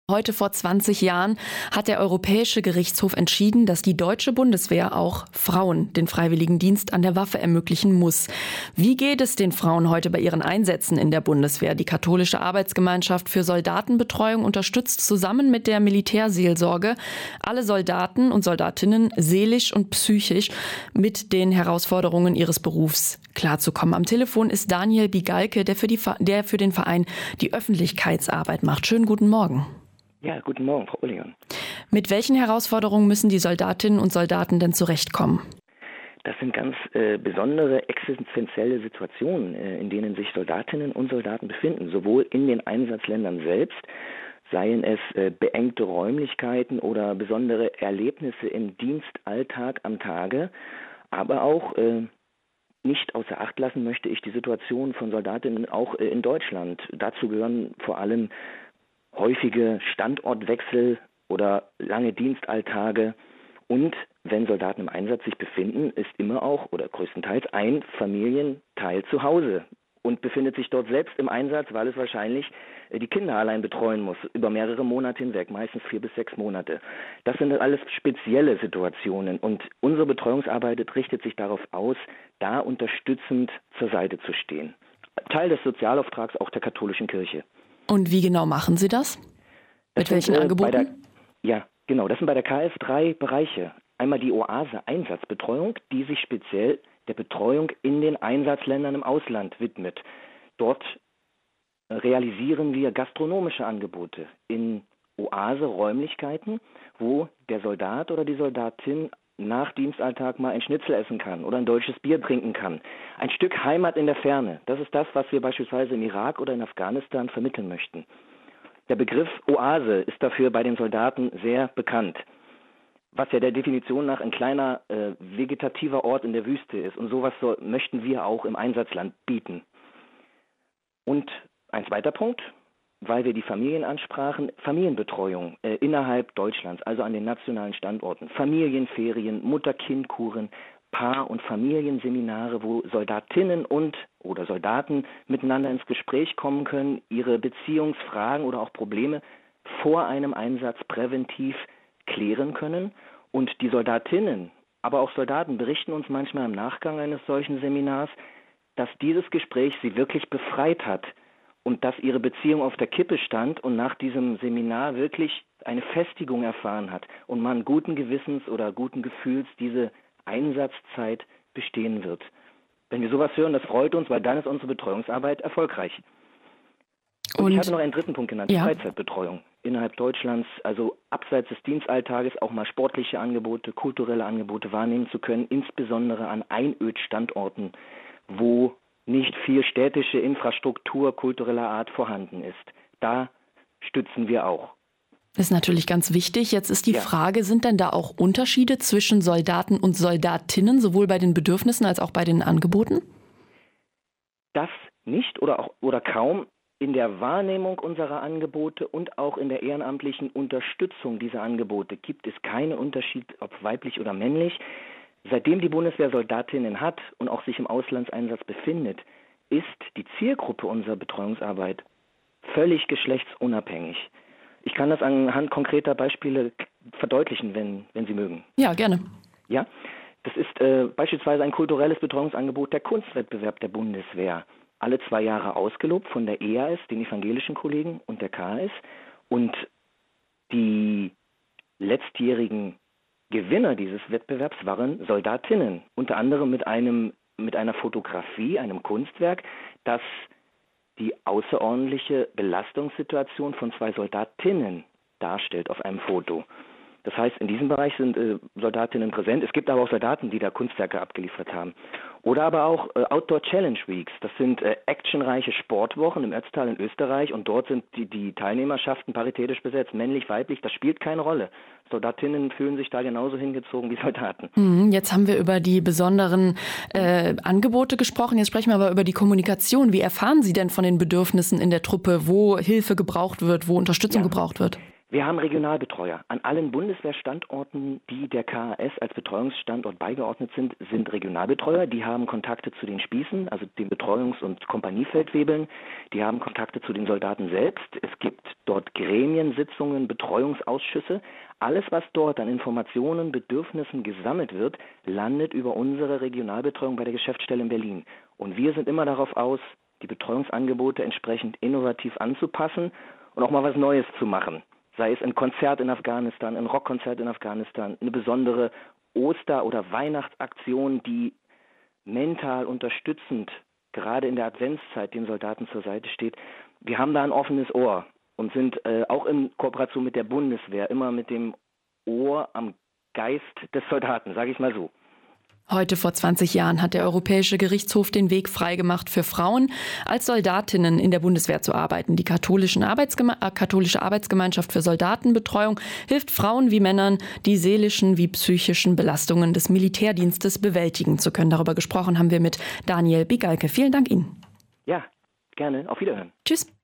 Heute vor 20 Jahren hat der Europäische Gerichtshof entschieden, dass die deutsche Bundeswehr auch Frauen den Freiwilligendienst an der Waffe ermöglichen muss. Wie geht es den Frauen heute bei ihren Einsätzen in der Bundeswehr? Die Katholische Arbeitsgemeinschaft für Soldatenbetreuung unterstützt zusammen mit der Militärseelsorge alle Soldaten und Soldatinnen seelisch und psychisch mit den Herausforderungen ihres Berufs klarzukommen. Am Telefon ist Daniel Bigalke, der für den Verein die Öffentlichkeitsarbeit macht. Schönen guten Morgen. Ja, guten Morgen, Frau Ulligan. Mit welchen Herausforderungen müssen die Soldatinnen und Soldaten denn zurechtkommen? Das sind ganz besondere existenzielle Situationen, in denen sich Soldatinnen und Soldaten befinden, sowohl in den Einsatzländern selbst, seien es beengte Räumlichkeiten oder besondere Erlebnisse im Dienstalltag am Tage, aber auch nicht außer Acht lassen möchte ich die Situation von Soldatinnen auch in Deutschland. Dazu gehören vor allem häufige Standortwechsel oder lange Dienstalltage und wenn Soldaten im Einsatz sich befinden, ist immer auch oder größtenteils ein Familienteil zu Hause und befindet sich dort selbst im Einsatz, weil es wahrscheinlich die Kinder allein betreuen muss, über mehrere Monate hinweg, meistens 4 bis 6 Monate. Das sind alles spezielle Situationen und unsere Betreuungsarbeit richtet sich darauf aus, da unterstützend zur Seite zu stehen. Teil des Sozialauftrags auch der katholischen Kirche. Und wie genau machen Sie das? Mit welchen Angeboten? Das sind bei der KS 3 Bereiche. Einmal die Oase Einsatzbetreuung, die sich speziell der Betreuung in den Einsatzländern im Ausland widmet. Dort realisieren wir gastronomische Angebote in Oase-Räumlichkeiten, wo der Soldat oder die Soldatin nach Dienstalltag mal ein Schnitzel essen kann oder ein deutsches Bier trinken kann. Ein Stück Heimat in der Ferne, das ist das, was wir beispielsweise im Irak oder in Afghanistan vermitteln möchten. Der Begriff Oase ist dafür bei den Soldaten sehr bekannt, was ja der Definition nach ein kleiner vegetativer Ort in der Wüste ist. Und sowas möchten wir auch im Einsatzland bieten. Und ein zweiter Punkt, weil wir die Familien ansprachen, Familienbetreuung innerhalb Deutschlands, also an den nationalen Standorten, Familienferien, Mutter-Kind-Kuren, Paar- und Familienseminare, wo Soldatinnen oder Soldaten miteinander ins Gespräch kommen können, ihre Beziehungsfragen oder auch Probleme vor einem Einsatz präventiv klären können. Und die Soldatinnen, aber auch Soldaten berichten uns manchmal im Nachgang eines solchen Seminars, dass dieses Gespräch sie wirklich befreit hat und dass ihre Beziehung auf der Kippe stand und nach diesem Seminar wirklich eine Festigung erfahren hat und man guten Gewissens oder guten Gefühls diese Einsatzzeit bestehen wird. Wenn wir sowas hören, das freut uns, weil dann ist unsere Betreuungsarbeit erfolgreich. Und ich hatte noch einen dritten Punkt genannt, die Freizeitbetreuung innerhalb Deutschlands, also abseits des Dienstalltages auch mal sportliche Angebote, kulturelle Angebote wahrnehmen zu können, insbesondere an Einödstandorten, wo nicht viel städtische Infrastruktur kultureller Art vorhanden ist. Da stützen wir auch. Das ist natürlich ganz wichtig. Jetzt ist die Frage, sind denn da auch Unterschiede zwischen Soldaten und Soldatinnen, sowohl bei den Bedürfnissen als auch bei den Angeboten? Das nicht oder kaum. In der Wahrnehmung unserer Angebote und auch in der ehrenamtlichen Unterstützung dieser Angebote gibt es keinen Unterschied, ob weiblich oder männlich. Seitdem die Bundeswehr Soldatinnen hat und auch sich im Auslandseinsatz befindet, ist die Zielgruppe unserer Betreuungsarbeit völlig geschlechtsunabhängig. Ich kann das anhand konkreter Beispiele verdeutlichen, wenn Sie mögen. Ja, gerne. Ja, das ist beispielsweise ein kulturelles Betreuungsangebot der Kunstwettbewerb der Bundeswehr. Alle 2 Jahre ausgelobt von der EAS, den evangelischen Kollegen, und der KS. Und die letztjährigen Gewinner dieses Wettbewerbs waren Soldatinnen, unter anderem mit einer Fotografie, einem Kunstwerk, das die außerordentliche Belastungssituation von 2 Soldatinnen darstellt auf einem Foto. Das heißt, in diesem Bereich sind Soldatinnen präsent. Es gibt aber auch Soldaten, die da Kunstwerke abgeliefert haben. Oder aber auch Outdoor Challenge Weeks. Das sind actionreiche Sportwochen im Ötztal in Österreich und dort sind die Teilnehmerschaften paritätisch besetzt, männlich, weiblich, das spielt keine Rolle. Soldatinnen fühlen sich da genauso hingezogen wie Soldaten. Jetzt haben wir über die besonderen Angebote gesprochen, jetzt sprechen wir aber über die Kommunikation. Wie erfahren Sie denn von den Bedürfnissen in der Truppe, wo Hilfe gebraucht wird, wo Unterstützung gebraucht wird? Wir haben Regionalbetreuer. An allen Bundeswehrstandorten, die der KAS als Betreuungsstandort beigeordnet sind, sind Regionalbetreuer. Die haben Kontakte zu den Spießen, also den Betreuungs- und Kompaniefeldwebeln. Die haben Kontakte zu den Soldaten selbst. Es gibt dort Gremiensitzungen, Betreuungsausschüsse. Alles, was dort an Informationen, Bedürfnissen gesammelt wird, landet über unsere Regionalbetreuung bei der Geschäftsstelle in Berlin. Und wir sind immer darauf aus, die Betreuungsangebote entsprechend innovativ anzupassen und auch mal was Neues zu machen. Sei es ein Konzert in Afghanistan, ein Rockkonzert in Afghanistan, eine besondere Oster- oder Weihnachtsaktion, die mental unterstützend, gerade in der Adventszeit, den Soldaten zur Seite steht. Wir haben da ein offenes Ohr und sind auch in Kooperation mit der Bundeswehr immer mit dem Ohr am Geist des Soldaten, sage ich mal so. Heute vor 20 Jahren hat der Europäische Gerichtshof den Weg freigemacht für Frauen, als Soldatinnen in der Bundeswehr zu arbeiten. Die katholische Arbeitsgemeinschaft für Soldatenbetreuung hilft Frauen wie Männern, die seelischen wie psychischen Belastungen des Militärdienstes bewältigen zu können. Darüber gesprochen haben wir mit Daniel Bigalke. Vielen Dank Ihnen. Ja, gerne. Auf Wiederhören. Tschüss.